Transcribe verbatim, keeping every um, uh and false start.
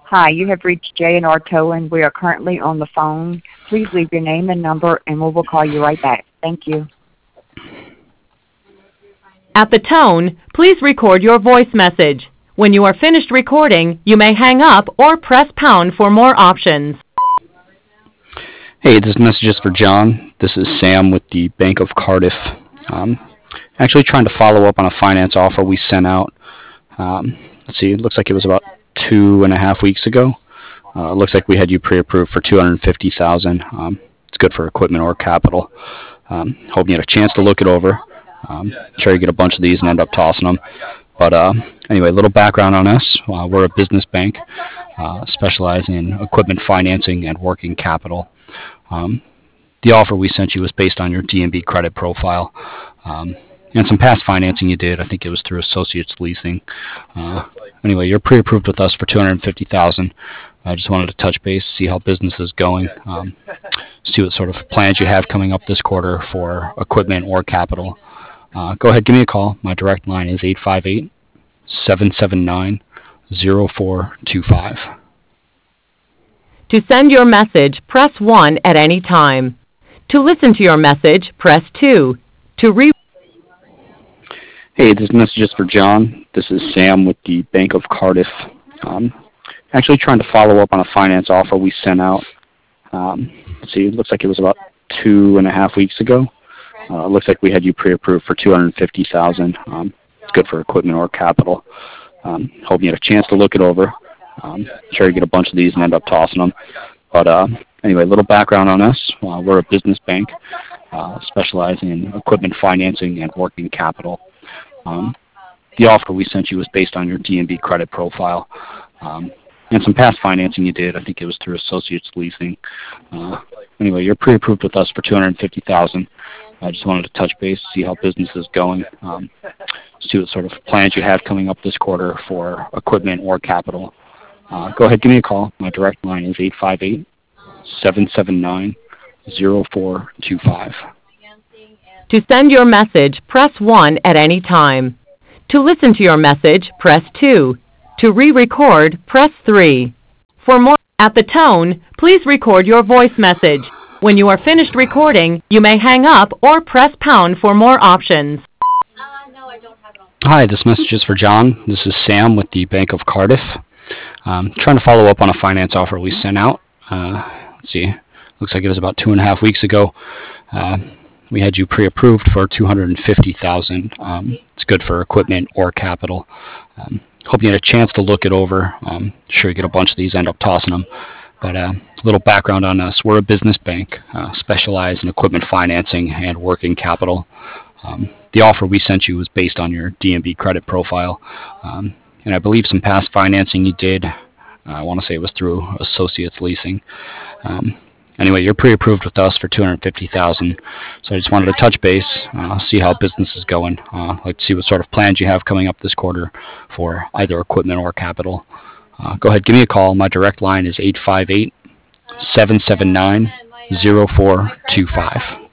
Hi, you have reached J and R Towing. We are currently on the phone. Please leave your name and number, and we will call you right back. Thank you. At the tone, please record your voice message. When you are finished recording, you may hang up or press pound for more options. Hey, this message is for John. This is Sam with the Bank of Cardiff. Um, actually trying to follow up on a finance offer we sent out. Um, let's see, it looks like it was about two and a half weeks ago. Uh, it looks like we had you pre-approved for two hundred fifty thousand dollars. Um, it's good for equipment or capital. Um, hope you had a chance to look it over. Um, sure you get a bunch of these and end up tossing them. But uh, anyway, a little background on us. Uh, we're a business bank uh, specializing in equipment financing and working capital. Um, the offer we sent you was based on your D and B credit profile um, and some past financing you did. I think it was through Associates Leasing. Uh, anyway, you're pre-approved with us for two hundred fifty thousand dollars. I just wanted to touch base, see how business is going, um, see what sort of plans you have coming up this quarter for equipment or capital. Uh, go ahead, give me a call. My direct line is eight five eight, seven seven nine, zero four two five. To send your message, press one at any time. To listen to your message, press two. To re- Hey, this message is for John. This is Sam with the Bank of Cardiff. Um, actually trying to follow up on a finance offer we sent out. Um, let's see, it looks like it was about two and a half weeks ago. Uh, it looks like we had you pre-approved for two hundred fifty thousand dollars. Um, it's good for equipment or capital. Um, hope you had a chance to look it over. Um, sure you get a bunch of these and end up tossing them. But uh, anyway, a little background on us. Uh, we're a business bank uh, specializing in equipment financing and working capital. Um, the offer we sent you was based on your D and B credit profile um, and some past financing you did. I think it was through Associates Leasing. Uh, anyway, you're pre-approved with us for two hundred fifty thousand dollars. I just wanted to touch base, see how business is going, um, see what sort of plans you have coming up this quarter for equipment or capital. Uh, go ahead, give me a call. My direct line is eight five eight, seven seven nine, zero four two five. To send your message, press one at any time. To listen to your message, press two. To re-record, press three. For more, at the tone, please record your voice message. When you are finished recording, you may hang up or press pound for more options. Hi, this message is for John. This is Sam with the Bank of Cardiff. Um, trying to follow up on a finance offer we sent out. Uh, let's see, looks like it was about two and a half weeks ago. Uh, we had you pre-approved for two hundred fifty thousand dollars. Um, it's good for equipment or capital. Um, hope you had a chance to look it over. Um, sure you get a bunch of these, end up tossing them. But uh, a little background on us. We're a business bank, uh, specialized in equipment financing and working capital. Um, the offer we sent you was based on your D and B credit profile. Um, and I believe some past financing you did. Uh, I want to say it was through Associates Leasing. Um, anyway, you're pre-approved with us for two hundred fifty thousand dollars. So I just wanted to touch base, uh, see how business is going. Uh, like to see what sort of plans you have coming up this quarter for either equipment or capital. Uh, go ahead, give me a call. My direct line is eight five eight, seven seven nine, zero four two five.